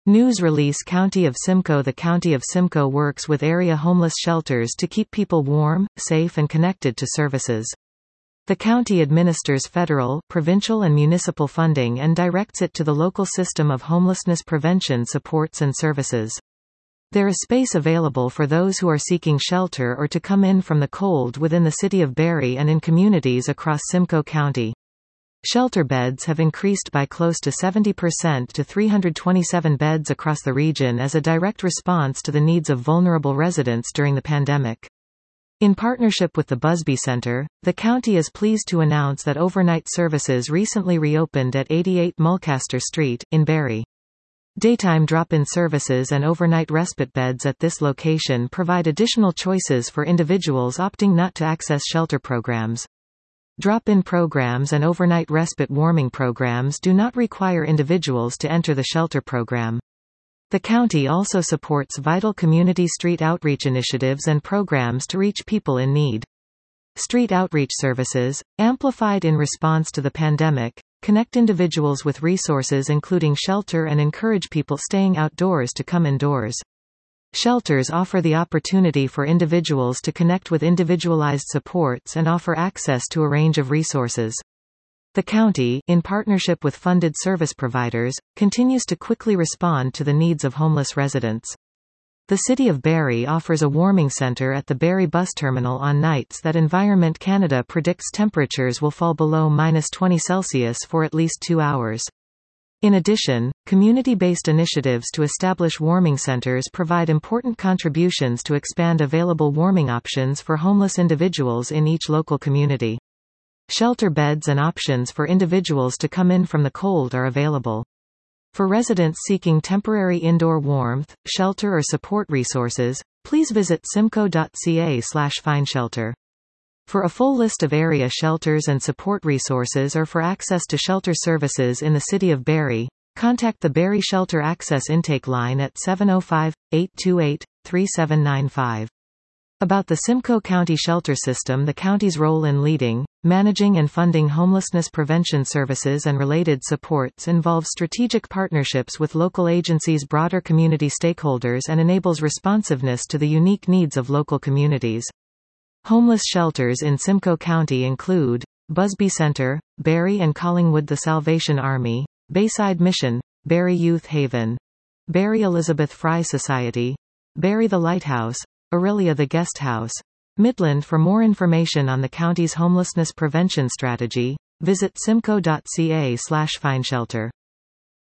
News release County of Simcoe. The County of Simcoe works with area homeless shelters to keep people warm, safe and connected to services. The county administers federal, provincial and municipal funding and directs it to the local system of homelessness prevention supports and services. There is space available for those who are seeking shelter or to come in from the cold within the city of Barrie and in communities across Simcoe County. Shelter beds have increased by close to 70% to 327 beds across the region as a direct response to the needs of vulnerable residents during the pandemic. In partnership with the Busby Center, the county is pleased to announce that overnight services recently reopened at 88 Mulcaster Street, in Barrie. Daytime drop-in services and overnight respite beds at this location provide additional choices for individuals opting not to access shelter programs. Drop-in programs and overnight respite warming programs do not require individuals to enter the shelter program. The county also supports vital community street outreach initiatives and programs to reach people in need. Street outreach services, amplified in response to the pandemic, connect individuals with resources including shelter and encourage people staying outdoors to come indoors. Shelters offer the opportunity for individuals to connect with individualized supports and offer access to a range of resources. The county, in partnership with funded service providers, continues to quickly respond to the needs of homeless residents. The City of Barrie offers a warming center at the Barrie bus terminal on nights that Environment Canada predicts temperatures will fall below -20°C for at least 2 hours. In addition, community-based initiatives to establish warming centers provide important contributions to expand available warming options for homeless individuals in each local community. Shelter beds and options for individuals to come in from the cold are available. For residents seeking temporary indoor warmth, shelter or support resources, please visit simcoe.ca/findshelter. For a full list of area shelters and support resources or for access to shelter services in the City of Barrie, contact the Barrie Shelter Access Intake Line at 705-828-3795. About the Simcoe County Shelter System. The county's role in leading, managing and funding homelessness prevention services and related supports involves strategic partnerships with local agencies, broader community stakeholders and enables responsiveness to the unique needs of local communities. Homeless shelters in Simcoe County include Busby Center, Barrie and Collingwood, the Salvation Army, Bayside Mission, Barrie Youth Haven, Barrie Elizabeth Fry Society, Barrie the Lighthouse, Aurelia the Guest House, Midland. For more information on the county's homelessness prevention strategy, visit simcoe.ca/findshelter.